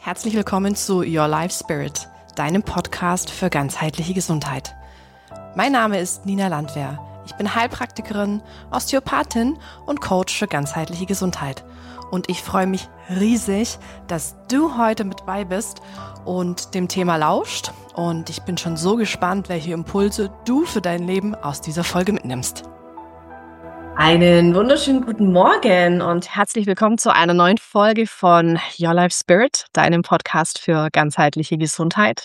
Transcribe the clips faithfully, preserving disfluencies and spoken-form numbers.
Herzlich willkommen zu Your Life Spirit, deinem Podcast für ganzheitliche Gesundheit. Mein Name ist Nina Landwehr. Ich bin Heilpraktikerin, Osteopathin und Coach für ganzheitliche Gesundheit. Und ich freue mich riesig, dass du heute mit bei bist und dem Thema lauscht. Und ich bin schon so gespannt, welche Impulse du für dein Leben aus dieser Folge mitnimmst. Einen wunderschönen guten Morgen und herzlich willkommen zu einer neuen Folge von Your Life Spirit, deinem Podcast für ganzheitliche Gesundheit.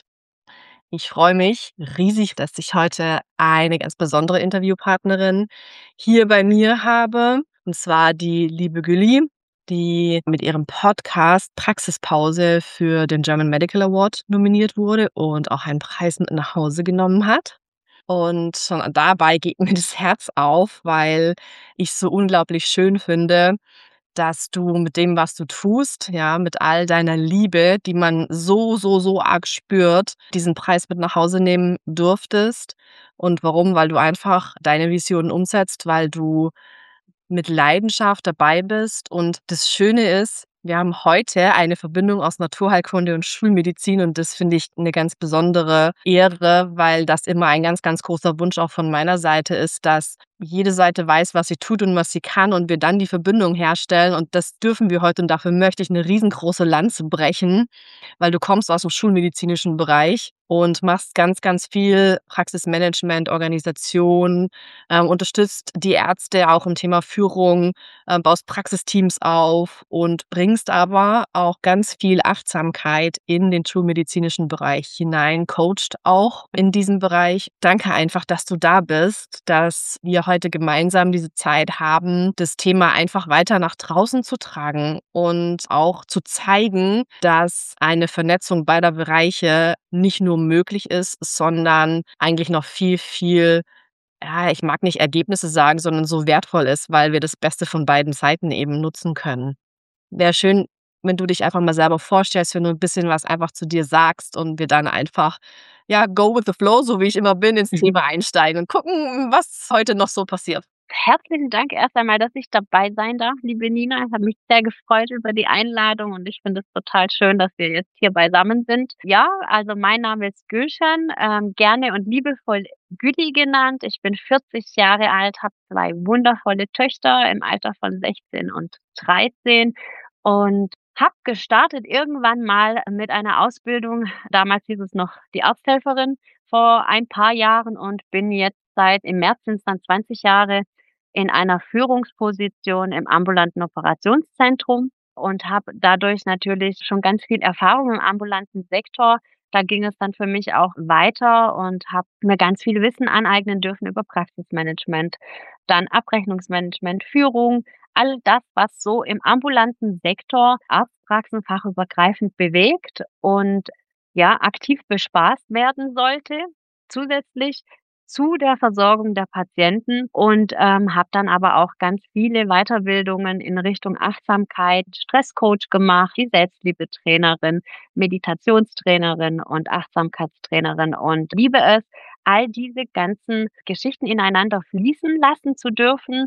Ich freue mich riesig, dass ich heute eine ganz besondere Interviewpartnerin hier bei mir habe, und zwar die liebe Gülli, die mit ihrem Podcast Praxispause für den German Medical Award nominiert wurde und auch einen Preis mit nach Hause genommen hat. Und schon dabei geht mir das Herz auf, weil ich so unglaublich schön finde, dass du mit dem, was du tust, ja, mit all deiner Liebe, die man so, so, so arg spürt, diesen Preis mit nach Hause nehmen durftest. Und warum? Weil du einfach deine Vision umsetzt, weil du mit Leidenschaft dabei bist. Und das Schöne ist, wir haben heute eine Verbindung aus Naturheilkunde und Schulmedizin, und das finde ich eine ganz besondere Ehre, weil das immer ein ganz, ganz großer Wunsch auch von meiner Seite ist, dass jede Seite weiß, was sie tut und was sie kann, und wir dann die Verbindung herstellen, und das dürfen wir heute, und dafür möchte ich eine riesengroße Lanze brechen, weil du kommst aus dem schulmedizinischen Bereich und machst ganz, ganz viel Praxismanagement, Organisation, ähm, unterstützt die Ärzte auch im Thema Führung, äh, baust Praxisteams auf und bringst aber auch ganz viel Achtsamkeit in den schulmedizinischen Bereich hinein, coacht auch in diesem Bereich. Danke einfach, dass du da bist, dass wir heute gemeinsam diese Zeit haben, das Thema einfach weiter nach draußen zu tragen und auch zu zeigen, dass eine Vernetzung beider Bereiche nicht nur möglich ist, sondern eigentlich noch viel, viel, ja, ich mag nicht Ergebnisse sagen, sondern so wertvoll ist, weil wir das Beste von beiden Seiten eben nutzen können. Wäre schön, wenn du dich einfach mal selber vorstellst, wenn du ein bisschen was einfach zu dir sagst und wir dann einfach, ja, go with the flow, so wie ich immer bin, ins Thema einsteigen und gucken, was heute noch so passiert. Herzlichen Dank erst einmal, dass ich dabei sein darf, liebe Nina. Ich habe mich sehr gefreut über die Einladung und ich finde es total schön, dass wir jetzt hier beisammen sind. Ja, also mein Name ist Gülşen, ähm, gerne und liebevoll Gülli genannt. Ich bin vierzig Jahre alt, habe zwei wundervolle Töchter im Alter von sechzehn und dreizehn und habe gestartet irgendwann mal mit einer Ausbildung. Damals hieß es noch die Arzthelferin vor ein paar Jahren und bin jetzt seit im März sind es dann zwanzig Jahre in einer Führungsposition im ambulanten Operationszentrum und habe dadurch natürlich schon ganz viel Erfahrung im ambulanten Sektor. Da ging es dann für mich auch weiter und habe mir ganz viel Wissen aneignen dürfen über Praxismanagement, dann Abrechnungsmanagement, Führung, all das, was so im ambulanten Sektor Arztpraxen fachübergreifend bewegt und ja, aktiv bespaßt werden sollte, zusätzlich zu der Versorgung der Patienten und, ähm, habe dann aber auch ganz viele Weiterbildungen in Richtung Achtsamkeit, Stresscoach gemacht, die Selbstliebetrainerin, Meditationstrainerin und Achtsamkeitstrainerin und liebe es, all diese ganzen Geschichten ineinander fließen lassen zu dürfen.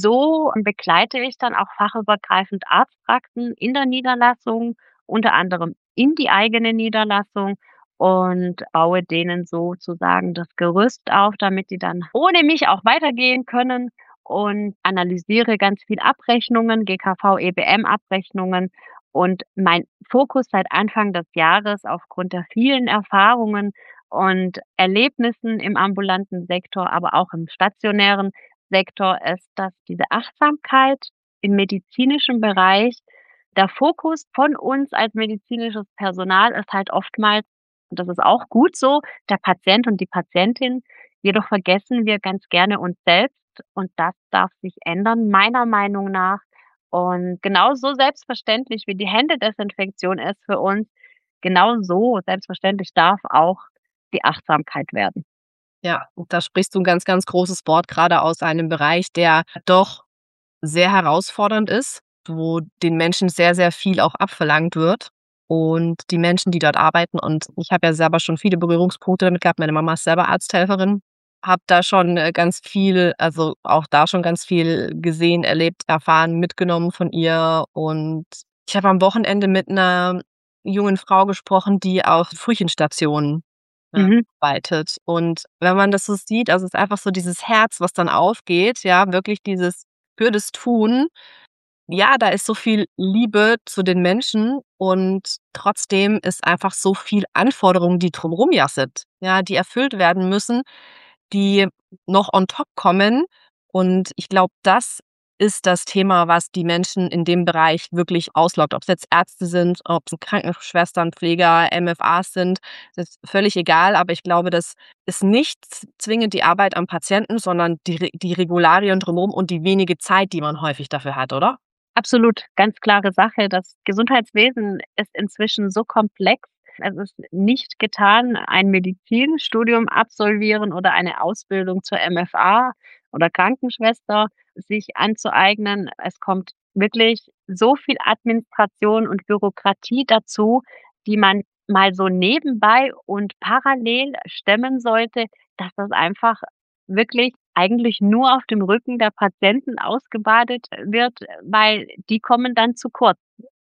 So begleite ich dann auch fachübergreifend Arztpraxen in der Niederlassung, unter anderem in die eigene Niederlassung und baue denen sozusagen das Gerüst auf, damit die dann ohne mich auch weitergehen können und analysiere ganz viel Abrechnungen, G K V, E B M-Abrechnungen. Und mein Fokus seit Anfang des Jahres aufgrund der vielen Erfahrungen und Erlebnissen im ambulanten Sektor, aber auch im stationären Sektor ist, dass diese Achtsamkeit im medizinischen Bereich der Fokus von uns als medizinisches Personal ist halt oftmals, und das ist auch gut so, der Patient und die Patientin. Jedoch vergessen wir ganz gerne uns selbst und das darf sich ändern, meiner Meinung nach. Und genauso selbstverständlich wie die Händedesinfektion ist für uns, genauso selbstverständlich darf auch die Achtsamkeit werden. Ja, und da sprichst du ein ganz, ganz großes Wort, gerade aus einem Bereich, der doch sehr herausfordernd ist, wo den Menschen sehr, sehr viel auch abverlangt wird. Und die Menschen, die dort arbeiten, und ich habe ja selber schon viele Berührungspunkte damit gehabt. Meine Mama ist selber Arzthelferin, habe da schon äh, ganz viel, also auch da schon ganz viel gesehen, erlebt, erfahren, mitgenommen von ihr. Und ich habe am Wochenende mit einer jungen Frau gesprochen, die auf Frühchenstationen, ja, Mhm. arbeitet. Und wenn man das so sieht, also, es ist einfach so dieses Herz, was dann aufgeht, ja, wirklich dieses für das Tun. Ja, da ist so viel Liebe zu den Menschen und trotzdem ist einfach so viel Anforderungen, die drumherum ja sind, ja, die erfüllt werden müssen, die noch on top kommen. Und ich glaube, das ist das Thema, was die Menschen in dem Bereich wirklich auslockt. Ob's jetzt Ärzte sind, ob's Krankenschwestern, Pfleger, M F As sind, das ist völlig egal. Aber ich glaube, das ist nicht z zwingend die Arbeit am Patienten, sondern die Re die Regularien drumherum und die wenige Zeit, die man häufig dafür hat, oder? Absolut, ganz klare Sache. Das Gesundheitswesen ist inzwischen so komplex. Es ist nicht getan, ein Medizinstudium absolvieren oder eine Ausbildung zur M F A oder Krankenschwester sich anzueignen. Es kommt wirklich so viel Administration und Bürokratie dazu, die man mal so nebenbei und parallel stemmen sollte, dass das einfach wirklich eigentlich nur auf dem Rücken der Patienten ausgebadet wird, weil die kommen dann zu kurz.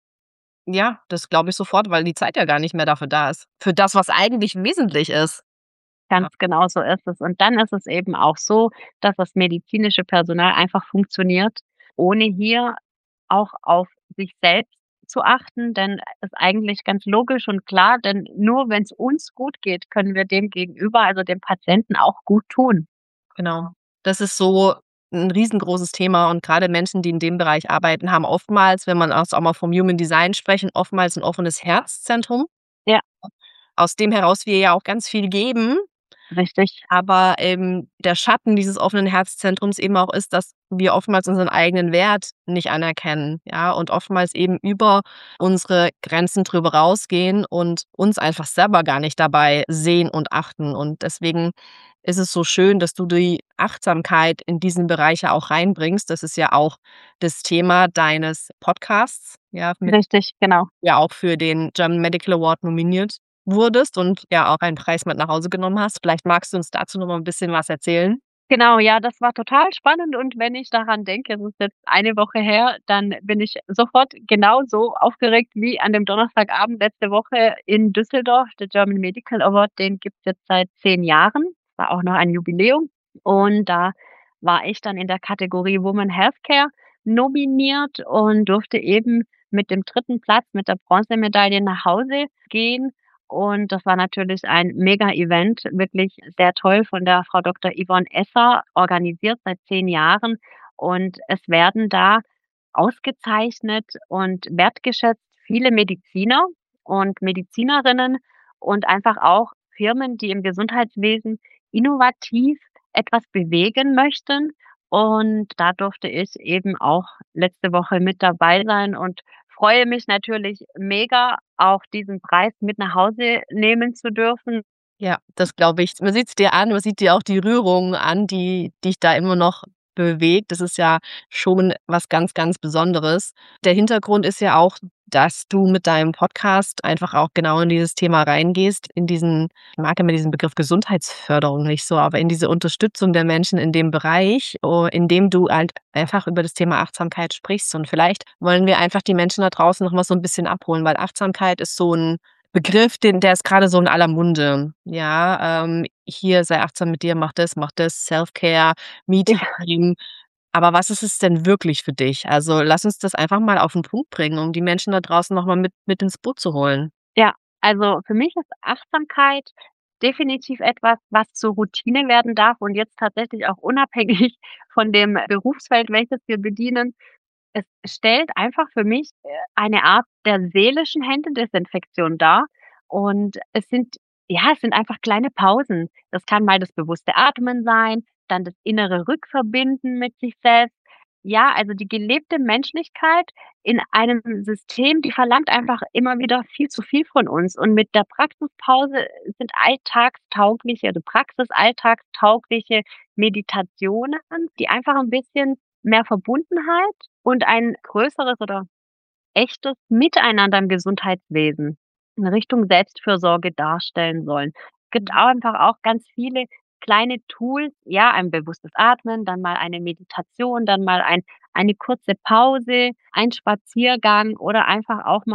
Ja, das glaube ich sofort, weil die Zeit ja gar nicht mehr dafür da ist. Für das, was eigentlich wesentlich ist. Ja. Ganz genau so ist es. Und dann ist es eben auch so, dass das medizinische Personal einfach funktioniert, ohne hier auch auf sich selbst zu achten, denn ist eigentlich ganz logisch und klar, denn nur wenn's uns gut geht, können wir dem Gegenüber, also dem Patienten, auch gut tun. Genau. Das ist so 'n riesengroßes Thema und grade Menschen, die in dem Bereich arbeiten, haben oftmals, wenn man auch mal vom Human Design sprechen, oftmals 'n offenes Herzzentrum, Ja. aus dem heraus wir ja auch ganz viel geben. Richtig. Aber, ähm, der Schatten dieses offenen Herzzentrums eben auch ist, dass wir oftmals unseren eigenen Wert nicht anerkennen, ja, und oftmals eben über unsere Grenzen drüber rausgehen und uns einfach selber gar nicht dabei sehen und achten. Und deswegen ist es so schön, dass du die Achtsamkeit in diesen Bereich ja auch reinbringst. Das ist ja auch das Thema deines Podcasts, ja, mit Richtig, genau. ja auch für den German Medical Award nominiert wurdest und ja auch einen Preis mit nach Hause genommen hast. Vielleicht magst du uns dazu noch mal 'n bisschen was erzählen? Genau, ja, das war total spannend und wenn ich daran denke, es ist jetzt eine Woche her, dann bin ich sofort genauso aufgeregt wie an dem Donnerstagabend letzte Woche in Düsseldorf. Der German Medical Award, den gibt's jetzt seit zehn Jahren. War auch noch ein Jubiläum. Und da war ich dann in der Kategorie Woman Healthcare nominiert und durfte eben mit dem dritten Platz, mit der Bronzemedaille nach Hause gehen. Und das war natürlich ein Mega-Event, wirklich sehr toll von der Frau Doktor Yvonne Esser organisiert seit zehn Jahren. Und es werden da ausgezeichnet und wertgeschätzt viele Mediziner und Medizinerinnen und einfach auch Firmen, die im Gesundheitswesen innovativ etwas bewegen möchten. Und da durfte ich eben auch letzte Woche mit dabei sein und freue mich natürlich mega, auch diesen Preis mit nach Hause nehmen zu dürfen. Ja, das glaube ich. Man sieht's dir an, man sieht dir auch die Rührung an, die dich da immer noch bewegt. Das ist ja schon was ganz, ganz Besonderes. Der Hintergrund ist ja auch, dass du mit deinem Podcast einfach auch genau in dieses Thema reingehst, in diesen ich mag immer diesen Begriff Gesundheitsförderung nicht so, aber in diese Unterstützung der Menschen in dem Bereich, oh, indem du halt einfach über das Thema Achtsamkeit sprichst. Und vielleicht wollen wir einfach die Menschen da draußen noch mal so 'n bisschen abholen, weil Achtsamkeit ist so 'n Begriff, den der ist grade so in aller Munde. Ja, ähm, hier: „Sei achtsam mit dir, mach das, mach das, Self-Care, Ja. Me-Time.“ Aber was ist es denn wirklich für dich? Also, lass uns das einfach mal auf 'n Punkt bringen, um die Menschen da draußen noch mal mit mit ins Boot zu holen. Ja, also, für mich ist Achtsamkeit definitiv etwas, was zur Routine werden darf und jetzt tatsächlich auch unabhängig von dem Berufsfeld, welches wir bedienen. Es stellt einfach für mich, äh, eine Art der seelischen Händedesinfektion dar. Und es sind ja, es sind einfach kleine Pausen. Das kann mal das bewusste Atmen sein, dann das innere Rückverbinden mit sich selbst. Ja, also, die gelebte Menschlichkeit in einem System, die verlangt einfach immer wieder viel zu viel von uns. Und mit der Praxispause sind alltagstaugliche also, praxisalltagstaugliche Meditationen, die einfach 'n bisschen mehr Verbundenheit und ein größeres oder echtes Miteinander im Gesundheitswesen in Richtung Selbstfürsorge darstellen sollen. Gibt auch einfach auch ganz viele kleine Tools, ja, ein bewusstes Atmen, dann mal eine Meditation, dann mal ein eine kurze Pause, ein Spaziergang oder einfach auch mal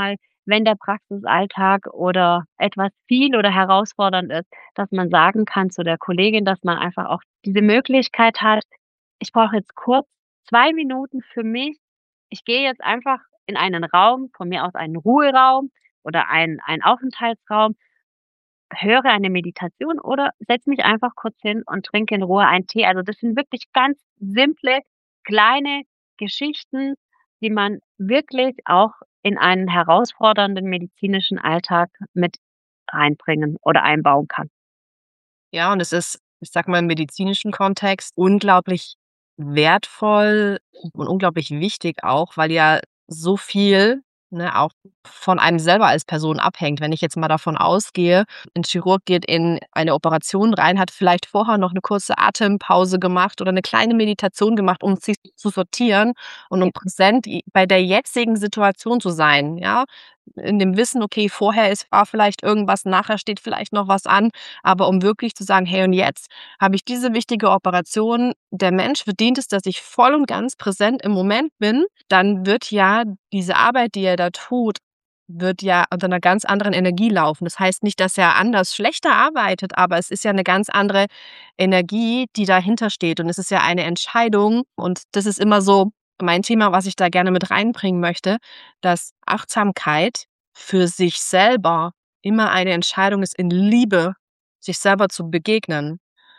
wenn der Praxisalltag oder etwas viel oder herausfordernd ist, dass man sagen kann zu der Kollegin, dass man einfach auch diese Möglichkeit hat: „Ich brauche jetzt kurz zwei Minuten für mich. Ich gehe jetzt einfach in einen Raum, von mir aus einen Ruheraum oder einen einen Aufenthaltsraum, höre eine Meditation oder setze mich einfach kurz hin und trinke in Ruhe einen Tee.“ Also, das sind wirklich ganz simple, kleine Geschichten, die man wirklich auch in einen herausfordernden medizinischen Alltag mit reinbringen oder einbauen kann. Ja, und es ist, ich sage mal, im medizinischen Kontext unglaublich wertvoll und unglaublich wichtig auch, weil ja so viel, ne, auch von einem selber als Person abhängt. Wenn ich jetzt mal davon ausgehe, ein Chirurg geht in eine Operation rein, hat vielleicht vorher noch eine kurze Atempause gemacht oder eine kleine Meditation gemacht, um sich zu sortieren und um präsent i bei der jetzigen Situation zu sein, ja? In dem Wissen, okay, vorher ist war vielleicht irgendwas, nachher steht vielleicht noch was an, aber um wirklich zu sagen: „Hey, und jetzt habe ich diese wichtige Operation. Der Mensch verdient es, dass ich voll und ganz präsent im Moment bin“, dann wird ja diese Arbeit, die er da tut, wird ja unter einer ganz anderen Energie laufen. Das heißt nicht, dass er anders schlechter arbeitet, aber es ist ja eine ganz andere Energie, die dahinter steht. Und es ist ja eine Entscheidung und das ist immer so mein Thema, was ich da gerne mit reinbringen möchte, dass Achtsamkeit für sich selber immer eine Entscheidung ist, in Liebe sich selber zu begegnen.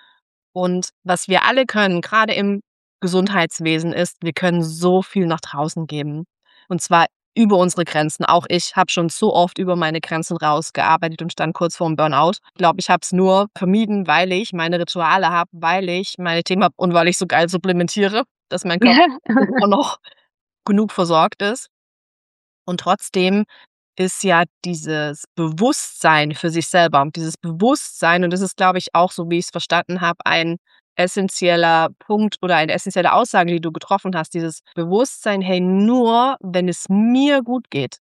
Und was wir alle können, gerade im Gesundheitswesen, ist, wir können so viel nach draußen geben. Und zwar über unsere Grenzen. Auch ich habe schon so oft über meine Grenzen rausgearbeitet und stand kurz vorm Burnout. Ich glaube, ich habe es nur vermieden, weil ich meine Rituale habe, weil ich meine Themen habe und weil ich so geil supplementiere, dass mein Körper immer noch genug versorgt ist. Und trotzdem ist ja dieses Bewusstsein für sich selber, dieses Bewusstsein, und das ist, glaube ich, auch so, wie ich es verstanden habe, ein essenzieller Punkt oder eine essenzielle Aussage, die du getroffen hast, dieses Bewusstsein: „Hey, nur wenn es mir gut geht,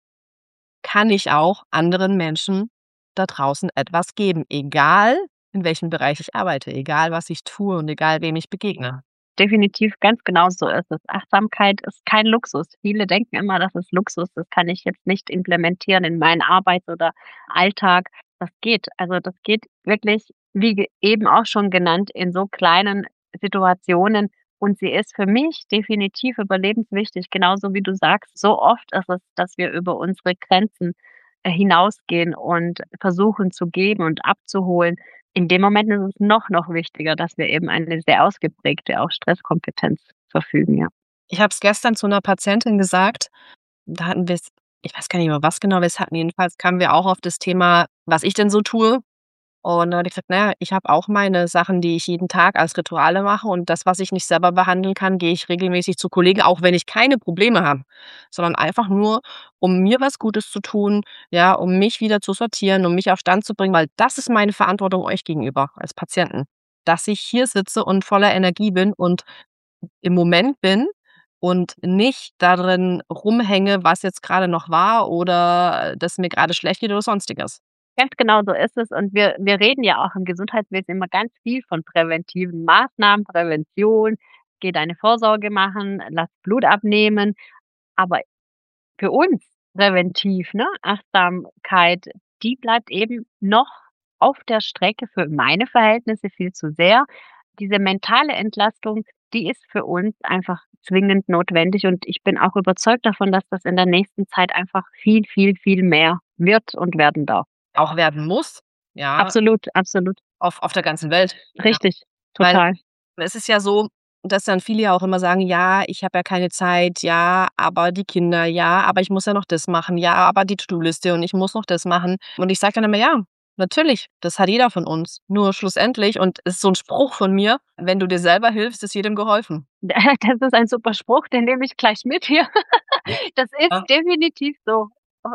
kann ich auch anderen Menschen da draußen etwas geben, egal in welchem Bereich ich arbeite, egal was ich tue und egal wem ich begegne.“ Definitiv, ganz genau so ist es. Achtsamkeit ist kein Luxus. Viele denken immer, das ist Luxus, das kann ich jetzt nicht implementieren in meinen Arbeits oder Alltag. Das geht. Also, das geht wirklich, wie ge eben auch schon genannt, in so kleinen Situationen, und sie ist für mich definitiv überlebenswichtig, genauso wie du sagst. So oft ist es, dass wir über unsere Grenzen, äh, hinausgehen und versuchen zu geben und abzuholen. In dem Moment ist es noch, noch wichtiger, dass wir eben eine sehr ausgeprägte auch Stresskompetenz verfügen, ja. Ich habe es gestern zu einer Patientin gesagt, da hatten wir's, ich weiß gar nicht mehr, was genau wir es hatten. Jedenfalls kamen wir auch auf das Thema, was ich denn so tue. Und dann habe ich gesagt: „Na ja, ich habe auch meine Sachen, die ich jeden Tag als Rituale mache, und das, was ich nicht selber behandeln kann, gehe ich regelmäßig zu Kollegen, auch wenn ich keine Probleme habe, sondern einfach nur, um mir was Gutes zu tun, ja, um mich wieder zu sortieren, um mich auf Stand zu bringen, weil das ist meine Verantwortung euch gegenüber als Patienten, dass ich hier sitze und voller Energie bin und im Moment bin und nicht darin rumhänge, was jetzt gerade noch war oder dass mir gerade schlecht geht oder Sonstiges.“ Ganz genau so ist es, und wir wir reden ja auch im Gesundheitswesen immer ganz viel von präventiven Maßnahmen, Prävention, geh deine Vorsorge machen, lass Blut abnehmen, aber für uns präventiv, ne, Achtsamkeit, die bleibt eben noch auf der Strecke für meine Verhältnisse viel zu sehr. Diese mentale Entlastung, die ist für uns einfach zwingend notwendig, und ich bin auch überzeugt davon, dass das in der nächsten Zeit einfach viel, viel, viel mehr wird und werden darf. Auch werden muss, ja, Absolut, absolut. auf auf der ganzen Welt, ja. Richtig, Weil total. es ist ja so, dass dann viele ja auch immer sagen: „Ja, ich habe ja keine Zeit. Ja, aber die Kinder. Ja, aber ich muss ja noch das machen. Ja, aber die To-do-Liste und ich muss noch das machen.“ Und ich sage dann immer: „Ja, natürlich, das hat jeder von uns. Nur schlussendlich“, und es ist so 'n Spruch von mir: „Wenn du dir selber hilfst, ist jedem geholfen.“ Das ist ein super Spruch, den nehme ich gleich mit hier. Das ist Ja. definitiv so.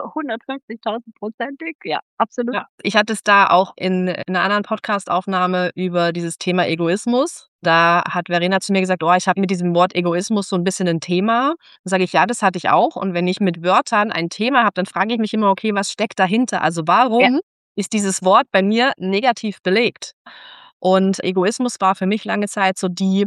hundertfünfzigtausend-prozentig, ja, absolut. Ja, ich hatte es da auch in in 'ner anderen Podcastaufnahme über dieses Thema Egoismus. Da hat Verena zu mir gesagt: „Oh, ich habe mit diesem Wort Egoismus so 'n bisschen 'n Thema.“ Dann sage ich: „Ja, das hatte ich auch. Und wenn ich mit Wörtern ein Thema habe, dann frage ich mich immer: Okay, was steckt dahinter? Also, Ja, warum ist dieses Wort bei mir negativ belegt?“ Und Egoismus war für mich lange Zeit so die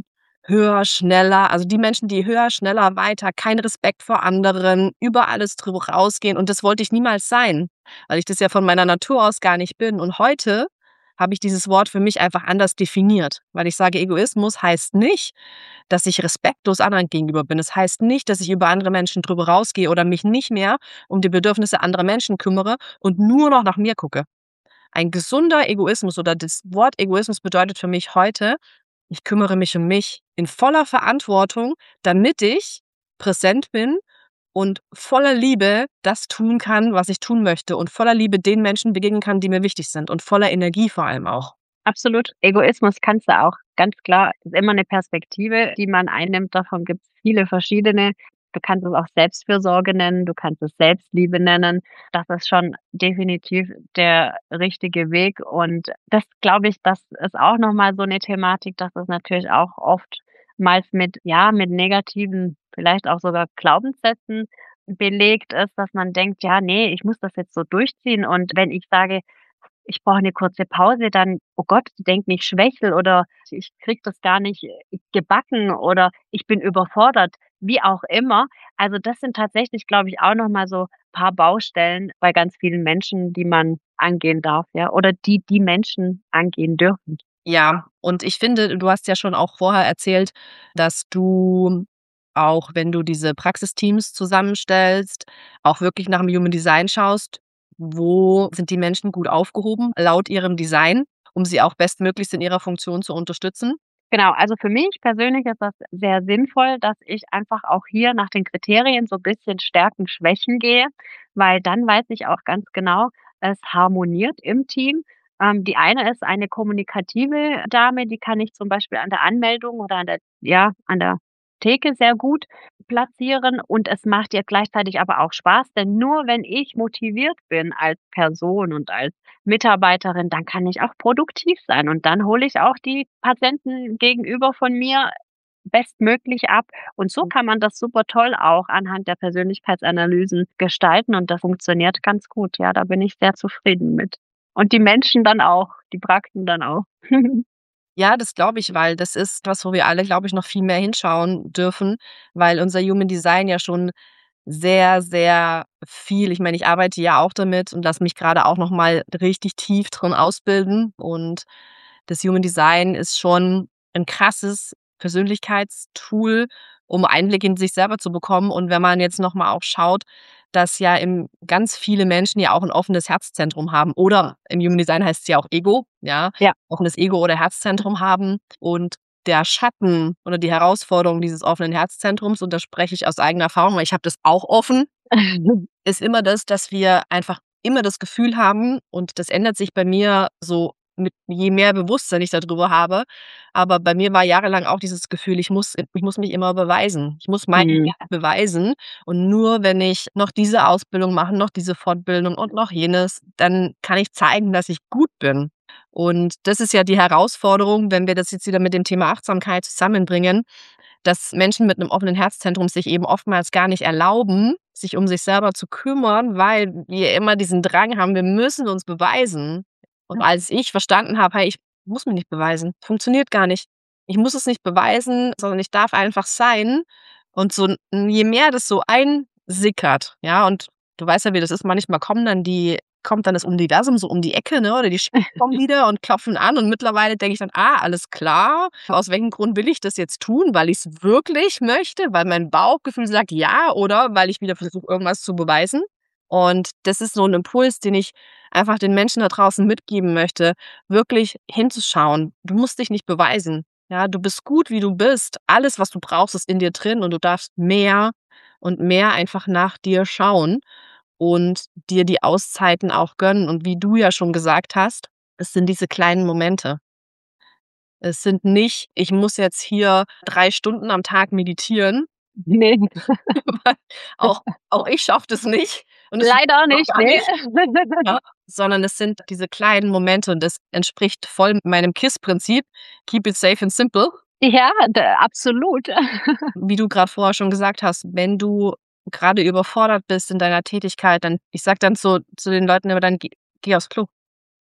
höher, schneller, also die Menschen, die höher, schneller, weiter, kein Respekt vor anderen, über alles drüber rausgehen und das wollte ich niemals sein, weil ich das ja von meiner Natur aus gar nicht bin. Und heute habe ich dieses Wort für mich einfach anders definiert, weil ich sage, Egoismus heißt nicht, dass ich respektlos anderen gegenüber bin. Es heißt nicht, dass ich über andere Menschen drüber rausgehe oder mich nicht mehr um die Bedürfnisse anderer Menschen kümmere und nur noch nach mir gucke. Ein gesunder Egoismus oder das Wort Egoismus bedeutet für mich heute, ich kümmere mich um mich in voller Verantwortung, damit ich präsent bin und voller Liebe das tun kann, was ich tun möchte und voller Liebe den Menschen begegnen kann, die mir wichtig sind und voller Energie vor allem auch. Absolut. Egoismus kannst du auch ganz klar ist immer eine Perspektive, die man einnimmt. Davon gibt es viele verschiedene. Du kannst es auch Selbstfürsorge nennen, du kannst es Selbstliebe nennen. Das ist schon definitiv der richtige Weg. Und das glaube ich, das ist auch noch mal so eine Thematik, dass es natürlich auch oftmals mit ja, mit negativen, vielleicht auch sogar Glaubenssätzen belegt ist, dass man denkt: „Ja, nee, ich muss das jetzt so durchziehen.“ Und wenn ich sage: „Ich brauche 'ne kurze Pause“, dann: „Oh Gott, die denken, ich schwächele“ oder „Ich kriege das gar nicht, äh, gebacken“ oder „Ich bin überfordert“, wie auch immer. Also, das sind tatsächlich, glaube ich, auch noch mal so paar Baustellen bei ganz vielen Menschen, die man angehen darf, ja, oder die die Menschen angehen dürfen. Ja, und ich finde, du hast ja schon auch vorher erzählt, dass du auch, wenn du diese Praxisteams zusammenstellst, auch wirklich nach dem Human Design schaust, wo sind die Menschen gut aufgehoben laut ihrem Design, um sie auch bestmöglichst in ihrer Funktion zu unterstützen? Genau, also für mich persönlich ist das sehr sinnvoll, dass ich einfach auch hier nach den Kriterien so bisschen Stärken, Schwächen gehe, weil dann weiß ich auch ganz genau, es harmoniert im Team. Ähm, die eine ist eine kommunikative Dame, die kann ich zum Beispiel an der Anmeldung oder an der ja, an der Theke sehr gut platzieren und es macht ihr gleichzeitig aber auch Spaß, denn nur wenn ich motiviert bin als Person und als Mitarbeiterin, dann kann ich auch produktiv sein und dann hole ich auch die Patienten gegenüber von mir bestmöglich ab. Und so kann man das super toll auch anhand der Persönlichkeitsanalysen gestalten und das funktioniert ganz gut. Ja, da bin ich sehr zufrieden mit. Und die Menschen dann auch, die Praxen dann auch. Ja, das glaube ich, weil das ist was, wo wir alle, glaube ich, noch viel mehr hinschauen dürfen, weil unser Human Design ja schon sehr, sehr viel ich meine, ich arbeite ja auch damit und lasse mich gerade auch noch mal richtig tief drin ausbilden. Und das Human Design ist schon ein krasses Persönlichkeitstool, um Einblick in sich selber zu bekommen. Und wenn man jetzt noch mal auch schaut, dass ja im ganz viele Menschen ja auch ein offenes Herzzentrum haben oder im Human Design heißt es ja auch Ego, ja, Ja. offenes Ego oder Herzzentrum haben. Und der Schatten oder die Herausforderung dieses offenen Herzzentrums, und da spreche ich aus eigener Erfahrung, weil ich habe das auch offen, ist immer das, dass wir einfach immer das Gefühl haben und das ändert sich bei mir so mit je mehr Bewusstsein ich da drüber habe. Aber bei mir war jahrelang auch dieses Gefühl, ich muss ich muss mich immer beweisen. Ich muss meinen Mhm. Wert beweisen und nur wenn ich noch diese Ausbildung mache, noch diese Fortbildung und noch jenes, dann kann ich zeigen, dass ich gut bin. Und das ist ja die Herausforderung, wenn wir das jetzt wieder mit dem Thema Achtsamkeit zusammenbringen, dass Menschen mit 'nem offenen Herzzentrum sich eben oftmals gar nicht erlauben, sich um sich selber zu kümmern, weil wir immer diesen Drang haben, wir müssen uns beweisen. Und als ich verstanden habe: „Hey, ich muss mich nicht beweisen, funktioniert gar nicht. Ich muss es nicht beweisen, sondern ich darf einfach sein.“ Und so 'n je mehr das so einsickert, ja, und du weißt ja, wie das ist, manchmal kommen dann die kommt dann das Universum so um die Ecke, ne, oder die Schichten kommen wieder und klopfen an und mittlerweile denke ich dann: „Ah, alles klar. Aus welchem Grund will ich das jetzt tun? Weil ich's wirklich möchte, weil mein Bauchgefühl sagt ja oder weil ich wieder versuche, irgendwas zu beweisen?“ Und das ist so 'n Impuls, den ich einfach den Menschen da draußen mitgeben möchte, wirklich hinzuschauen. Du musst dich nicht beweisen. Ja, du bist gut, wie du bist. Alles, was du brauchst, ist in dir drin und du darfst mehr und mehr einfach nach dir schauen und dir die Auszeiten auch gönnen. Und wie du ja schon gesagt hast, es sind diese kleinen Momente. Es sind nicht: „Ich muss jetzt hier drei Stunden am Tag meditieren.“ Ne. Weil auch auch ich schaffe das nicht und das Leider auch nicht, gar ne? nicht, ja, sondern es sind diese kleinen Momente und das entspricht voll meinem KISS-Prinzip, Keep it safe and simple. Ja, d absolut. Wie du grad vorher schon gesagt hast, wenn du grade überfordert bist in deiner Tätigkeit, dann ich sage dann zu zu den Leuten immer dann: „Geh geh aufs Klo.“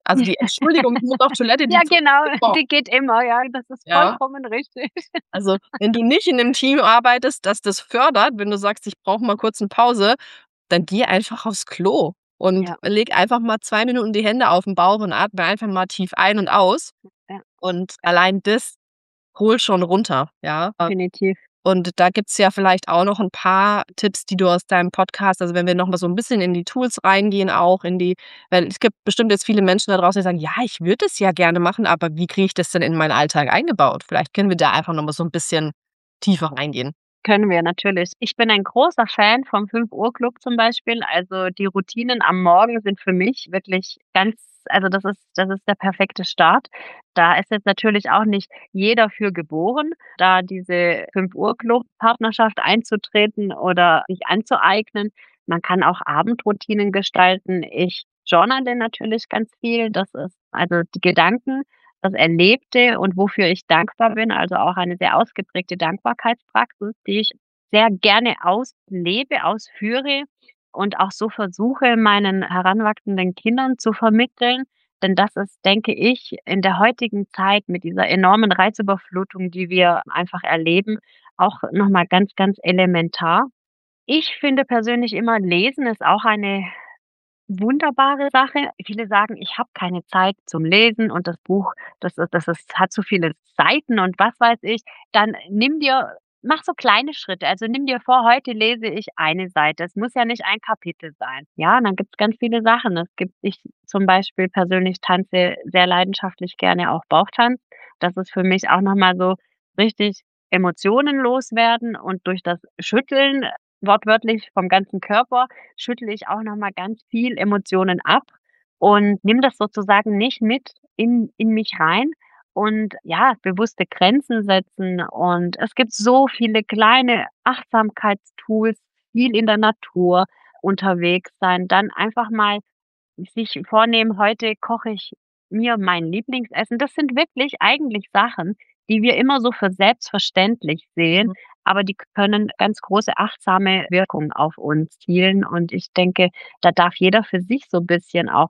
Also die Entschuldigung, ich muss auf Toilette, die Ja, geht genau, immer. die geht immer, ja, das ist Ja. vollkommen richtig. Also, wenn du nicht in 'nem Team arbeitest, das das fördert, wenn du sagst: „Ich brauche mal kurz 'ne Pause“, dann geh einfach aufs Klo und Ja. leg einfach mal zwei Minuten die Hände auf'n Bauch und atme einfach mal tief ein und aus. Ja. Und allein das holt schon runter, ja? Definitiv. Und da gibt's ja vielleicht auch noch 'n paar Tipps, die du aus deinem Podcast also, wenn wir noch mal so 'n bisschen in die Tools reingehen auch in die weil es gibt bestimmt jetzt viele Menschen da draußen, die sagen: „Ja, ich würde es ja gerne machen, aber wie kriege ich das denn in meinen Alltag eingebaut?“ Vielleicht können wir da einfach noch mal so 'n bisschen tiefer reingehen. Können wir, natürlich. Ich bin ein großer Fan vom Fünf-Uhr-Club zum Beispiel. Also, die Routinen am Morgen sind für mich wirklich ganz also, das ist das ist der perfekte Start. Da ist jetzt natürlich auch nicht jeder für geboren, da diese Fünf-Uhr-Club-Partnerschaft einzutreten oder sich anzueignen. Man kann auch Abendroutinen gestalten. Ich journale natürlich ganz viel. Das ist also die Gedanken, das Erlebte und wofür ich dankbar bin, also auch eine sehr ausgeprägte Dankbarkeitspraxis, die ich sehr gerne auslebe, ausführe und auch so versuche, meinen heranwachsenden Kindern zu vermitteln. Denn das ist, denke ich, in der heutigen Zeit mit dieser enormen Reizüberflutung, die wir einfach erleben, auch noch mal ganz, ganz elementar. Ich finde persönlich immer, Lesen ist auch eine wunderbare Sache. Viele sagen: „Ich habe keine Zeit zum Lesen und das Buch, das ist das ist hat zu viele Seiten und was weiß ich.“ Dann nimm dir mach so kleine Schritte. Also, nimm dir vor: „Heute lese ich eine Seite.“ Es muss ja nicht ein Kapitel sein. Ja, und dann gibt's ganz viele Sachen. Es gibt ich zum Beispiel persönlich tanze sehr leidenschaftlich gerne auch Bauchtanz. Das ist für mich auch noch mal so richtig Emotionen loswerden und durch das Schütteln, wortwörtlich vom ganzen Körper, schüttle ich auch noch mal ganz viel Emotionen ab und nehme das sozusagen nicht mit in in mich rein. Und ja, bewusste Grenzen setzen und es gibt so viele kleine Achtsamkeitstools, viel in der Natur unterwegs sein, dann einfach mal sich vornehmen: „Heute koche ich mir mein Lieblingsessen.“ Das sind wirklich eigentlich Sachen, die wir immer so für selbstverständlich sehen, Mhm. aber die können ganz große achtsame Wirkung auf uns zielen. Und ich denke, da darf jeder für sich so bisschen auch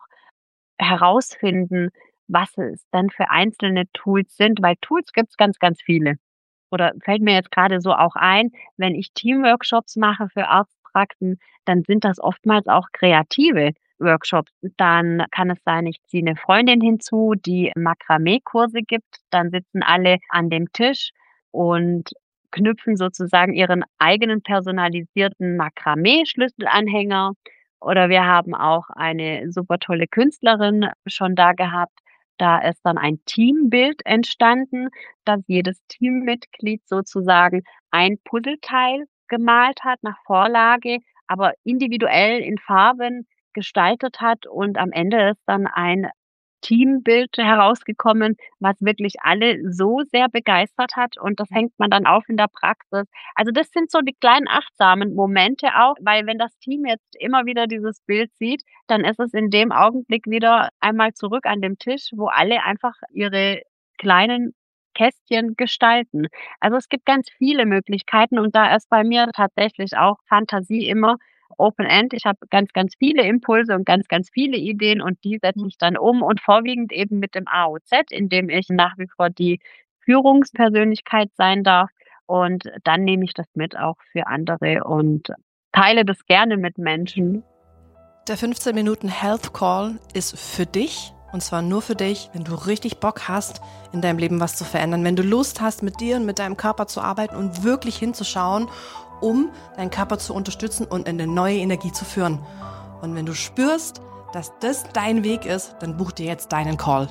herausfinden, was es denn für einzelne Tools sind, weil Tools gibt's ganz, ganz viele. Oder fällt mir jetzt grade so auch ein, wenn ich Teamworkshops mache für Arztpraxen, dann sind das oftmals auch kreative Workshops. Dann kann es sein, ich ziehe 'ne Freundin hinzu, die Makramee-Kurse gibt. Dann sitzen alle an dem Tisch und knüpfen sozusagen ihren eigenen personalisierten Makramee-Schlüsselanhänger. Oder wir haben auch eine super tolle Künstlerin schon da gehabt. Da ist dann ein Teambild entstanden, dass jedes Teammitglied sozusagen ein Puzzleteil gemalt hat nach Vorlage, aber individuell in Farben gestaltet hat. Und am Ende ist dann ein Teambild herausgekommen, was wirklich alle so sehr begeistert hat. Und das hängt man dann auf in der Praxis. Also, das sind so die kleinen achtsamen Momente auch, weil wenn das Team jetzt immer wieder dieses Bild sieht, dann ist es in dem Augenblick wieder einmal zurück an dem Tisch, wo alle einfach ihre kleinen Kästchen gestalten. Also, es gibt ganz viele Möglichkeiten und da ist bei mir tatsächlich auch Fantasie immer Open End. Ich habe ganz, ganz viele Impulse und ganz, ganz viele Ideen und die setze ich dann um und vorwiegend eben mit dem A O Z, in dem ich nach wie vor die Führungspersönlichkeit sein darf. Und dann nehme ich das mit auch für andere und teile das gerne mit Menschen. Der fünfzehn Minuten Health Call ist für dich und zwar nur für dich, wenn du richtig Bock hast, in deinem Leben was zu verändern. Wenn du Lust hast, mit dir und mit deinem Körper zu arbeiten und wirklich hinzuschauen, um deinen Körper zu unterstützen und in 'ne neue Energie zu führen. Und wenn du spürst, dass das dein Weg ist, dann buch dir jetzt deinen Call.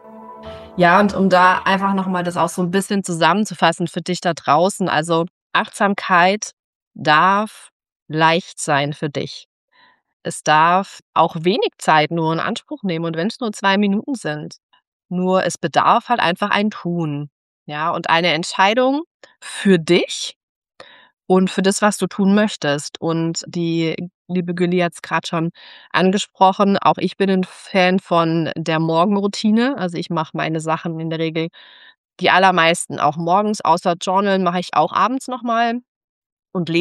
Ja, und um da einfach noch mal das auch so 'n bisschen zusammenzufassen für dich da draußen. Also, Achtsamkeit darf leicht sein für dich. Es darf auch wenig Zeit nur in Anspruch nehmen und wenn's nur zwei Minuten sind. Nur es bedarf halt einfach ein Tun, ja, und eine Entscheidung für dich und für das, was du tun möchtest. Und die liebe Güli hat's grad schon angesprochen, auch ich bin 'n Fan von der Morgenroutine. Also, ich mache meine Sachen in der Regel die allermeisten auch morgens, außer Journalen mache ich auch abends noch mal und Lesen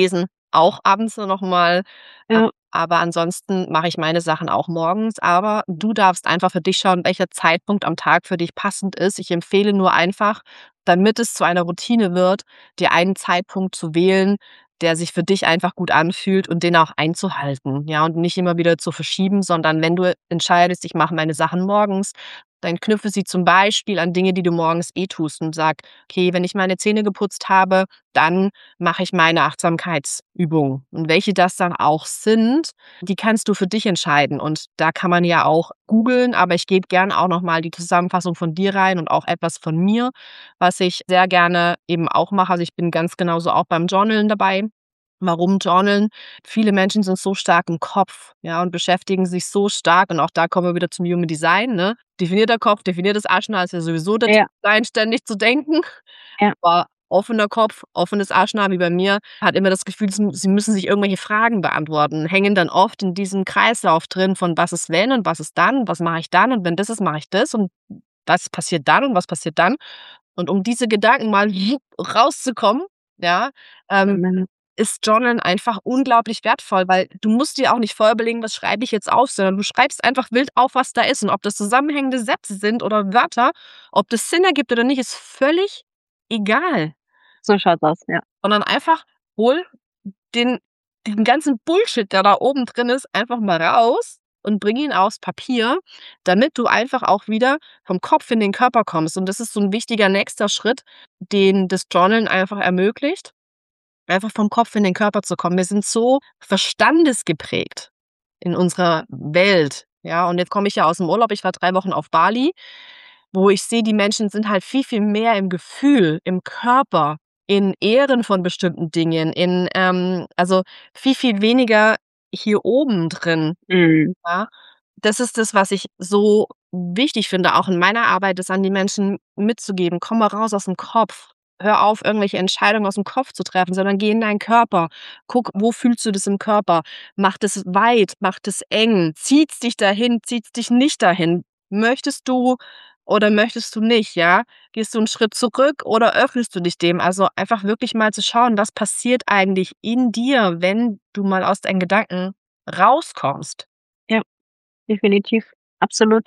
auch abends nur noch mal. A Ja. aber ansonsten mache ich meine Sachen auch morgens. Aber du darfst einfach für dich schauen, welcher Zeitpunkt am Tag für dich passend ist. Ich empfehle nur einfach, damit es zu einer Routine wird, dir einen Zeitpunkt zu wählen, der sich für dich einfach gut anfühlt und den auch einzuhalten, ja, und nicht immer wieder zu verschieben, sondern wenn du entscheidest: „Ich mache meine Sachen morgens“, dann knüpfe sie zum Beispiel an Dinge, die du morgens eh tust und sag: „Okay, wenn ich meine Zähne geputzt habe, dann mache ich meine Achtsamkeitsübungen.“ Und welche das dann auch sind, die kannst du für dich entscheiden. Und da kann man ja auch googeln, aber ich gebe gern auch noch mal die Zusammenfassung von dir rein und auch etwas von mir, was ich sehr gerne eben auch mache. Also, ich bin ganz genauso auch beim Journalen dabei. Warum Journalen? Viele Menschen sind so stark im Kopf, ja, und beschäftigen sich so stark und auch da kommen wir wieder zum Human Design, ne? Definierter Kopf, definiertes Aschenal ist ja sowieso dazu Ja. sein, ständig zu denken. Ja. Aber offener Kopf, offenes Aschenal wie bei mir, hat immer das Gefühl, sie sie müssen sich irgendwelche Fragen beantworten, hängen dann oft in diesem Kreislauf drin von: „Was ist wenn und was ist dann? Was mache ich dann? Und wenn das ist, mache ich das und was passiert dann und was passiert dann?“ Und um diese Gedanken mal rauszukommen, ja, ähm, ist Journalen einfach unglaublich wertvoll, weil du musst dir auch nicht vorher überlegen: „Was schreibe ich jetzt auf?“, sondern du schreibst einfach wild auf, was da ist. Und ob das zusammenhängende Sätze sind oder Wörter, ob das Sinn ergibt oder nicht, ist völlig egal. So schaut's aus, ja. Sondern einfach hol den den ganzen Bullshit, der da oben drin ist, einfach mal raus und bring ihn aufs Papier, damit du einfach auch wieder vom Kopf in den Körper kommst. Und das ist so 'n wichtiger nächster Schritt, den das Journalen einfach ermöglicht, einfach vom Kopf in den Körper zu kommen. Wir sind so verstandesgeprägt in unserer Welt, ja? Und jetzt komme ich ja aus'm Urlaub. Ich war drei Wochen auf Bali, wo ich sehe, die Menschen sind halt viel, viel mehr im Gefühl, im Körper, in Ehren von bestimmten Dingen, in, ähm also, viel, viel weniger hier oben drin, Mhm. ja? Das ist das, was ich so wichtig finde, auch in meiner Arbeit, das an die Menschen mitzugeben: „Komm mal raus aus'm Kopf. Hör auf, irgendwelche Entscheidungen aus'm Kopf zu treffen, sondern geh in deinen Körper. Guck, wo fühlst du das im Körper? Macht es weit? Macht es eng? Zieht's dich dahin? Zieht's dich nicht dahin? Möchtest du oder möchtest du nicht, ja? Gehst du 'n Schritt zurück oder öffnest du dich dem?“ Also, einfach wirklich mal zu schauen, was passiert eigentlich in dir, wenn du mal aus deinen Gedanken rauskommst. Ja, definitiv, absolut.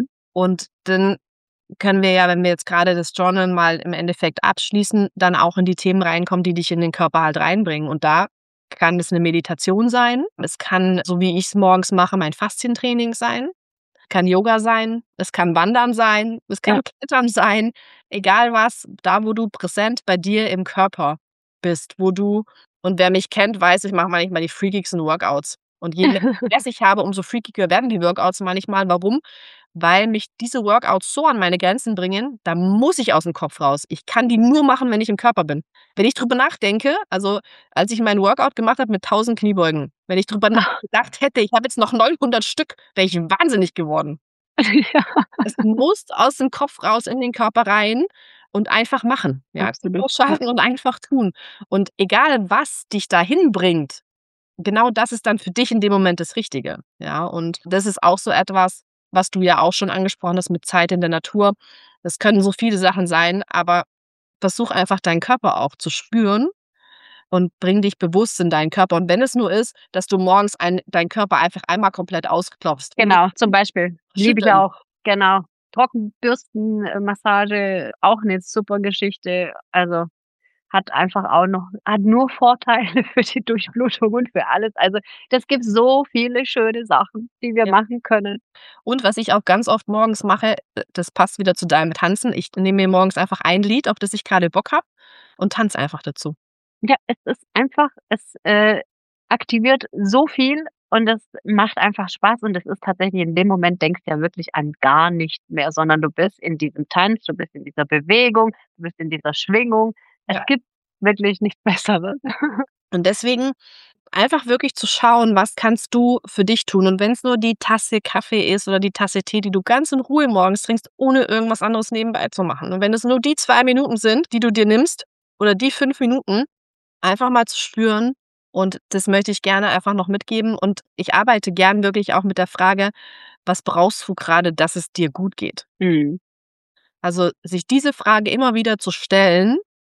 Und dann können wir ja, wenn wir jetzt grade das Journalen mal im Endeffekt abschließen, dann auch in die Themen reinkommen, die dich in den Körper halt reinbringen. Und da kann es 'ne Meditation sein. Es kann, so wie ich's morgens mache, mein Faszientraining sein, kann Yoga sein, es kann Wandern sein, es kann Ja. Klettern sein, egal was, da, wo du präsent bei dir im Körper bist, wo du und wer mich kennt, weiß, ich mache manchmal die freakigsten Workouts. Und je mehr Stress ich habe, umso freakiger werden die Workouts manchmal. Warum? Weil mich diese Workouts so an meine Grenzen bringen, da muss ich aus'm Kopf raus. Ich kann die nur machen, wenn ich im Körper bin. Wenn ich drüber nachdenke also, als ich mein Workout gemacht habe mit tausend Kniebeugen, wenn ich drüber nachgedacht hätte, ich habe jetzt noch neunhundert Stück, wäre ich wahnsinnig geworden. Ja. Es muss aus'm Kopf raus in den Körper rein und einfach machen, ja? Absolut, ja. Losschaffen und einfach tun. Und egal, was dich dahin bringt, genau das ist dann für dich in dem Moment das Richtige, ja? Und das ist auch so etwas, was du ja auch schon angesprochen hast mit Zeit in der Natur. Das können so viele Sachen sein, aber versuch einfach, deinen Körper auch zu spüren und bring dich bewusst in deinen Körper. Und wenn es nur ist, dass du morgens ein deinen Körper einfach einmal komplett ausklopfst. Genau, zum Beispiel. Liebe ich Schütteln. auch, genau. Trockenbürsten äh, Massage, auch 'ne super Geschichte. Also, hat einfach auch noch hat nur Vorteile für die Durchblutung und für alles. Also, das gibt so viele schöne Sachen, die wir Ja. machen können. Und was ich auch ganz oft morgens mache, äh, das passt wieder zu deinem Tanzen. Ich nehme mir morgens einfach ein Lied, auf das ich grade Bock habe und tanze einfach dazu. Ja, es ist einfach es, äh, aktiviert so viel und es macht einfach Spaß und es ist tatsächlich in dem Moment denkst du ja wirklich an gar nichts mehr, sondern du bist in diesem Tanz, du bist in dieser Bewegung, du bist in dieser Schwingung. Es Ja. gibt wirklich nichts Besseres. Und deswegen einfach wirklich zu schauen, was kannst du für dich tun? Und wenn's nur die Tasse Kaffee ist oder die Tasse Tee, die du ganz in Ruhe morgens trinkst, ohne irgendwas anderes nebenbei zu machen. Und wenn es nur die zwei Minuten sind, die du dir nimmst oder die fünf Minuten, einfach mal zu spüren und das möchte ich gerne einfach noch mitgeben. Und ich arbeite gern wirklich auch mit der Frage: „Was brauchst du grade, dass es dir gut geht?“ Mhm. Also, sich diese Frage immer wieder zu stellen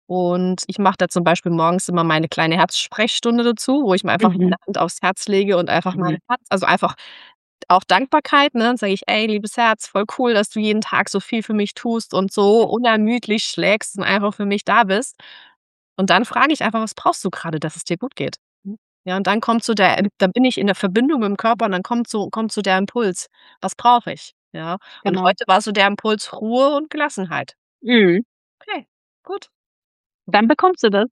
Und ich mache da zum Beispiel morgens immer meine kleine Herzsprechstunde dazu, wo ich mir einfach Mhm. meine Hand aufs Herz lege und einfach Mhm. mein Herz also einfach auch Dankbarkeit, ne? Dann sage ich: „Ey, liebes Herz, voll cool, dass du jeden Tag so viel für mich tust und so unermüdlich schlägst und einfach für mich da bist.“ Und dann frage ich einfach: „Was brauchst du grade, dass es dir gut geht?“ Mhm. Ja, und dann kommt so der ähm, dann bin ich in der Verbindung mit'm Körper und dann kommt so kommt so der Impuls: „Was brauche ich?“ Ja? Und Genau. heute war so der Impuls Ruhe und Gelassenheit. Mhm. Okay, gut. Dann bekommst du das.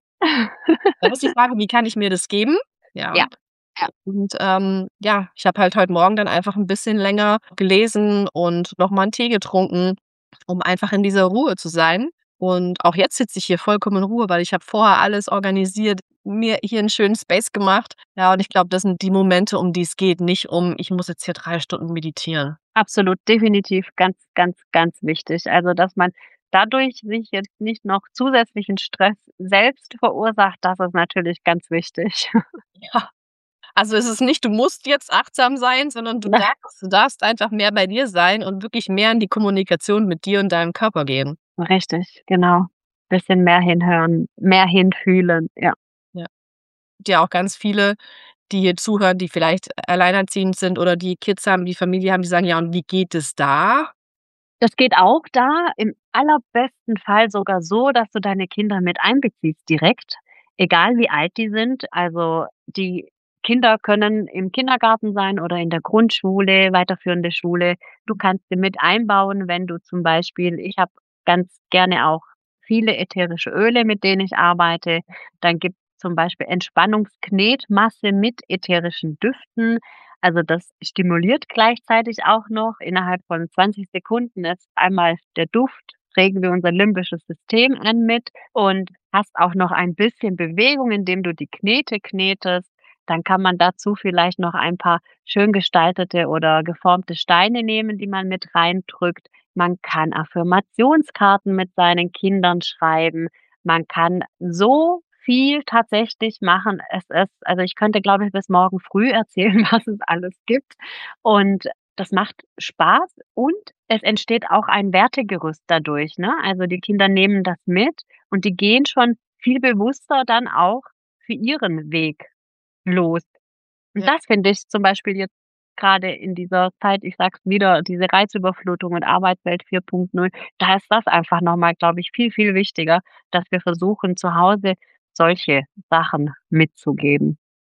Dann ist die Frage, wie kann ich mir das geben? Ja. Ja, ja. Und, ähm, ja, ich habe halt heute Morgen dann einfach 'n bisschen länger gelesen und noch mal 'n Tee getrunken, um einfach in dieser Ruhe zu sein. Und auch jetzt sitze ich hier vollkommen in Ruhe, weil ich habe vorher alles organisiert, mir hier 'n schönen Space gemacht. Ja, und ich glaube, das sind die Momente, um die es geht, nicht um: „Ich muss jetzt hier drei Stunden meditieren.“ Absolut, definitiv ganz, ganz, ganz wichtig. Also, dass man dadurch sich jetzt nicht noch zusätzlichen Stress selbst verursacht, das ist natürlich ganz wichtig. Ja. Also, es ist nicht, du musst jetzt achtsam sein, sondern du darfst. Du darfst einfach mehr bei dir sein und wirklich mehr in die Kommunikation mit dir und deinem Körper gehen. Richtig, genau. Bisschen mehr hinhören, mehr hinfühlen, ja. Ja. Gibt ja auch ganz viele, die hier zuhören, die vielleicht alleinerziehend sind oder die Kids haben, die Familie haben, die sagen: „Ja, und wie geht es da?“ Das geht auch da, im allerbesten Fall sogar so, dass du deine Kinder mit einbeziehst direkt, egal wie alt die sind. Also, die Kinder können im Kindergarten sein oder in der Grundschule, weiterführende Schule. Du kannst sie mit einbauen, wenn du zum Beispiel ich habe ganz gerne auch viele ätherische Öle, mit denen ich arbeite. Dann gibt's zum Beispiel Entspannungsknetmasse mit ätherischen Düften. Also, das stimuliert gleichzeitig auch noch. Innerhalb von zwanzig Sekunden ist einmal der Duft regen wir unser limbisches System an mit und hast auch noch ein bisschen Bewegung, indem du die Knete knetest. Dann kann man dazu vielleicht noch ein paar schön gestaltete oder geformte Steine nehmen, die man mit reindrückt. Man kann Affirmationskarten mit seinen Kindern schreiben. Man kann so viel tatsächlich machen. Es ist also, ich könnte, glaube ich, bis morgen früh erzählen, was es alles gibt. Und das macht Spaß und es entsteht auch ein Wertegerüst dadurch, ne? Also, die Kinder nehmen das mit und die gehen schon viel bewusster dann auch für ihren Weg los. Und Ja. das finde ich zum Beispiel jetzt grade in dieser Zeit, ich sage es wieder, diese Reizüberflutung und Arbeitswelt vier Punkt null, da ist das einfach noch mal, glaube ich, viel, viel wichtiger, dass wir versuchen, zu Hause solche Sachen mitzugeben.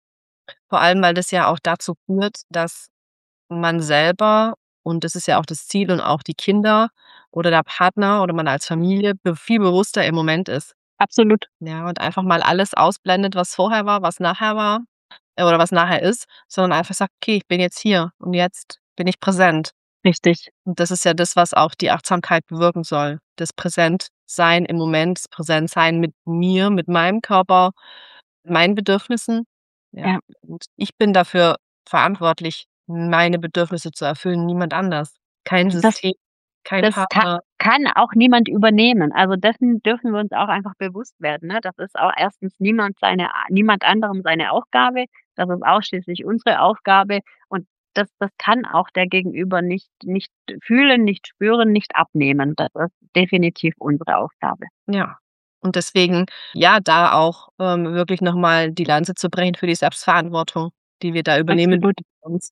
Vor allem, weil das ja auch dazu führt, dass man selber und das ist ja auch das Ziel und auch die Kinder oder der Partner oder man als Familie be viel bewusster im Moment ist. Absolut. Ja, und einfach mal alles ausblendet, was vorher war, was nachher war, äh, oder was nachher ist, sondern einfach sagt: „Okay, ich bin jetzt hier und jetzt bin ich präsent.“ Richtig. Und das ist ja das, was auch die Achtsamkeit bewirken soll. Das Präsentsein im Moment, das Präsentsein mit mir, mit meinem Körper, meinen Bedürfnissen. Ja, Ja. und ich bin dafür verantwortlich, meine Bedürfnisse zu erfüllen, niemand anders. Kein Das System, kein das ka Partner. kann auch niemand übernehmen. Also, dessen dürfen wir uns auch einfach bewusst werden, ne? Das ist auch erstens niemand seine niemand anderem seine Aufgabe. Das ist ausschließlich unsere Aufgabe und das das kann auch der Gegenüber nicht nicht fühlen, nicht spüren, nicht abnehmen. Das ist definitiv unsere Aufgabe. Ja. Und deswegen, ja, da auch, ähm, wirklich noch mal die Lanze zu brechen für die Selbstverantwortung, die wir da übernehmen Absolut. uns.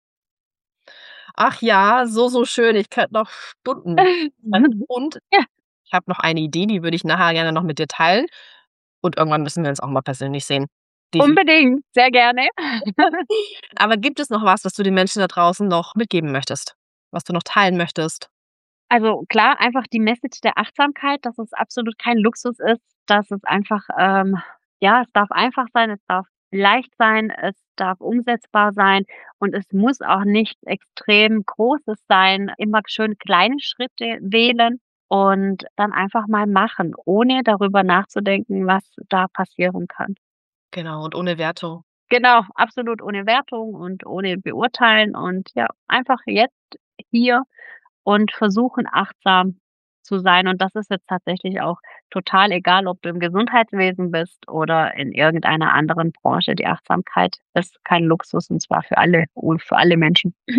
Ach ja, so, so schön. Ich könnte noch Stunden und Ja. ich habe noch eine Idee, die würde ich nachher gerne noch mit dir teilen. Und irgendwann müssen wir uns auch mal persönlich sehen. Defini Unbedingt, sehr gerne. Aber gibt es noch was, was du den Menschen da draußen noch mitgeben möchtest? Was du noch teilen möchtest? Also, klar, einfach die Message der Achtsamkeit, dass es absolut kein Luxus ist, dass es einfach, ähm ja, es darf einfach sein, es darf leicht sein, es darf umsetzbar sein und es muss auch nichts extrem Großes sein. Immer schön kleine Schritte wählen und dann einfach mal machen, ohne darüber nachzudenken, was da passieren kann. Genau, und ohne Wertung. Genau, absolut ohne Wertung und ohne beurteilen und ja, einfach jetzt hier und versuchen, achtsam zu sein. Und das ist jetzt tatsächlich auch total egal, ob du im Gesundheitswesen bist oder in irgendeiner anderen Branche. Die Achtsamkeit ist kein Luxus und zwar für alle und für alle Menschen.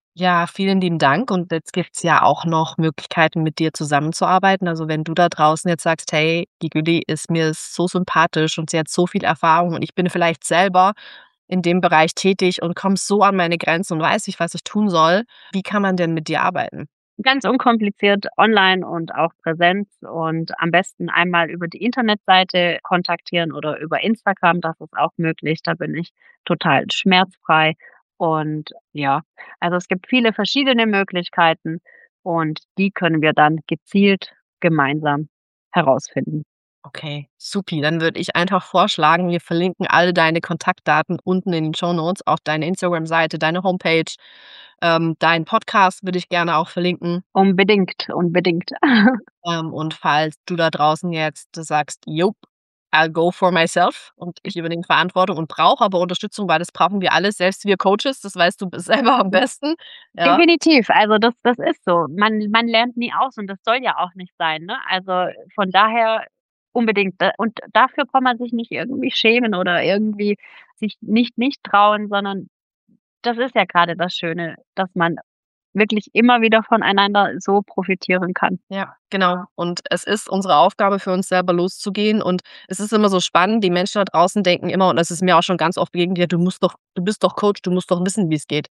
Ja, vielen lieben Dank. Und jetzt gibt's ja auch noch Möglichkeiten, mit dir zusammenzuarbeiten. Also wenn du da draußen jetzt sagst, hey, die Güli ist mir so sympathisch und sie hat so viel Erfahrung und ich bin vielleicht selber in dem Bereich tätig und komme so an meine Grenzen und weiß nicht, was ich tun soll. Wie kann man denn mit dir arbeiten? Ganz unkompliziert online und auch Präsenz und am besten einmal über die Internetseite kontaktieren oder über Instagram, das ist auch möglich. Da bin ich total schmerzfrei. Und ja, also es gibt viele verschiedene Möglichkeiten und die können wir dann gezielt gemeinsam herausfinden. Okay, supi. Dann würde ich einfach vorschlagen, wir verlinken alle deine Kontaktdaten unten in den Shownotes, auch deine Instagram-Seite, deine Homepage, ähm, deinen Podcast würde ich gerne auch verlinken. Unbedingt, unbedingt. Ähm, und falls du da draußen jetzt sagst: „Jupp, I'll go for myself und ich übernehme Verantwortung und brauche aber Unterstützung“, weil das brauchen wir alle, selbst wir Coaches, das weißt du selber am besten, ja. Definitiv, also das das ist so. Man man lernt nie aus und das soll ja auch nicht sein, ne? Also, von daher unbedingt. Da und dafür braucht man sich nicht irgendwie schämen oder irgendwie sich nicht nicht trauen, sondern das ist ja grade das Schöne, dass man wirklich immer wieder voneinander so profitieren kann. Ja, genau. Und es ist unsere Aufgabe, für uns selber loszugehen. Und es ist immer so spannend, die Menschen da draußen denken immer, und das ist mir auch schon ganz oft begegnet: „Ja, du musst doch du bist doch Coach, du musst doch wissen, wie's geht.“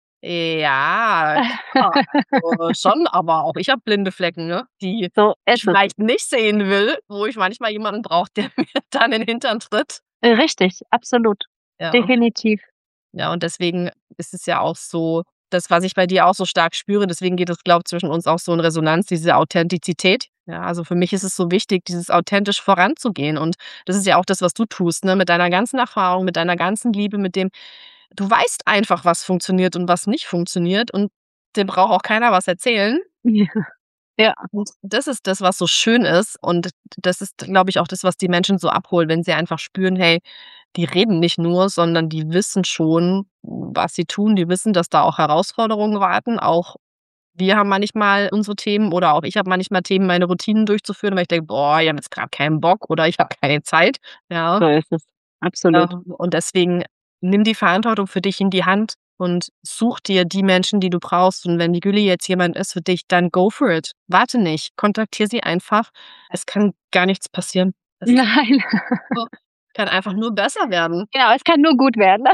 Ja, klar, also schon, aber auch ich habe blinde Flecken, ne, die So ich ist es. vielleicht nicht sehen will, wo ich manchmal jemanden brauche, der mir dann in den Hintern tritt. Äh, richtig, absolut. Ja. Definitiv. Ja, und deswegen ist es ja auch so das, was ich bei dir auch so stark spüre, deswegen geht es, glaube ich, zwischen uns auch so in Resonanz, diese Authentizität. Ja, also für mich ist es so wichtig, dieses authentisch voranzugehen. Und das ist ja auch das, was du tust, ne, mit deiner ganzen Erfahrung, mit deiner ganzen Liebe, mit dem du weißt einfach, was funktioniert und was nicht funktioniert und dir braucht auch keiner was erzählen. Ja. Ja. Und das ist das, was so schön ist. Und das ist, glaube ich, auch das, was die Menschen so abholt, wenn sie einfach spüren, hey, die reden nicht nur, sondern die wissen schon, was sie tun. Die wissen, dass da auch Herausforderungen warten. Auch wir haben manchmal unsere Themen oder auch ich habe manchmal Themen, meine Routinen durchzuführen, weil ich denke: „Boah, ich habe jetzt grad keinen Bock“ oder „ich habe keine Zeit“, ja. So ist es. Absolut. Ähm, und deswegen nimm die Verantwortung für dich in die Hand und such dir die Menschen, die du brauchst. Und wenn die Güli jetzt jemand ist für dich, dann go for it. Warte nicht, kontaktiere sie einfach. Es kann gar nichts passieren. Es Nein. kann einfach nur besser werden. Genau, es kann nur gut werden.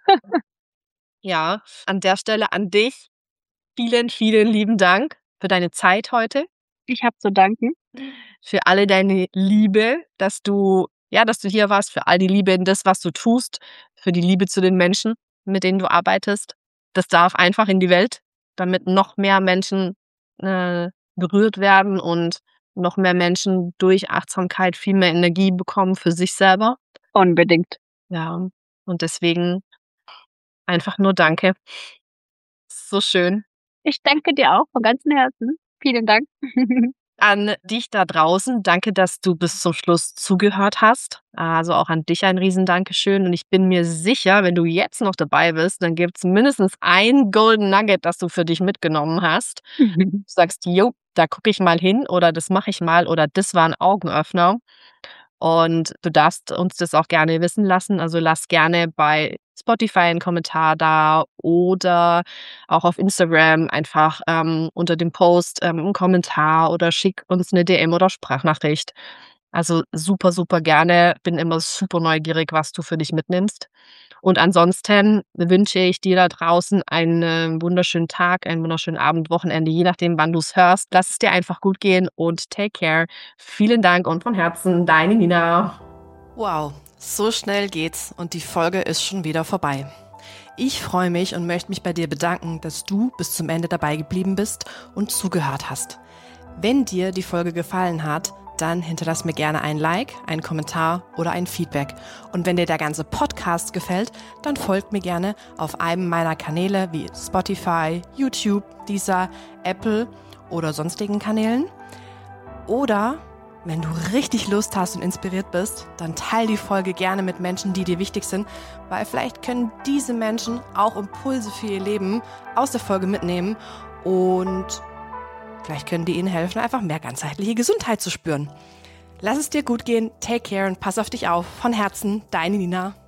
Ja, an der Stelle an dich vielen, vielen lieben Dank für deine Zeit heute. Ich habe zu danken. Für alle deine Liebe, dass du ja, dass du hier warst, für all die Liebe in das, was du tust, für die Liebe zu den Menschen, mit denen du arbeitest. Das darf einfach in die Welt, damit noch mehr Menschen, äh, berührt werden und noch mehr Menschen durch Achtsamkeit viel mehr Energie bekommen für sich selber. Unbedingt. Ja, und deswegen einfach nur danke. So schön. Ich danke dir auch von ganzem Herzen. Vielen Dank. An dich da draußen, danke, dass du bis zum Schluss zugehört hast. Also, auch an dich ein Riesen-Dankeschön. Und ich bin mir sicher, wenn du jetzt noch dabei bist, dann gibt's mindestens ein Golden Nugget, das du für dich mitgenommen hast. Du sagst: „Jo, da gucke ich mal hin“ oder „das mache ich mal“ oder „das war 'n Augenöffner.“ Und du darfst uns das auch gerne wissen lassen. Also, lass gerne bei Spotify 'n Kommentar da oder auch auf Instagram einfach, ähm, unter dem Post, ähm, 'n Kommentar oder schick uns 'ne D M oder Sprachnachricht. Also, super, super gerne. Bin immer super neugierig, was du für dich mitnimmst. Und ansonsten wünsche ich dir da draußen einen wunderschönen Tag, einen wunderschönen Abend, Wochenende, je nachdem, wann du's hörst. Lass es dir einfach gut gehen und take care. Vielen Dank und von Herzen, deine Nina. Wow, so schnell geht's und die Folge ist schon wieder vorbei. Ich freue mich und möchte mich bei dir bedanken, dass du bis zum Ende dabei geblieben bist und zugehört hast. Wenn dir die Folge gefallen hat, dann hinterlass mir gerne ein Like, einen Kommentar oder ein Feedback. Und wenn dir der ganze Podcast gefällt, dann folgt mir gerne auf einem meiner Kanäle wie Spotify, YouTube, Deezer, Apple oder sonstigen Kanälen. Oder wenn du richtig Lust hast und inspiriert bist, dann teile die Folge gerne mit Menschen, die dir wichtig sind, weil vielleicht können diese Menschen auch Impulse für ihr Leben aus der Folge mitnehmen und vielleicht können die ihnen helfen, einfach mehr ganzheitliche Gesundheit zu spüren. Lass es dir gut gehen, take care und pass auf dich auf. Von Herzen, deine Nina.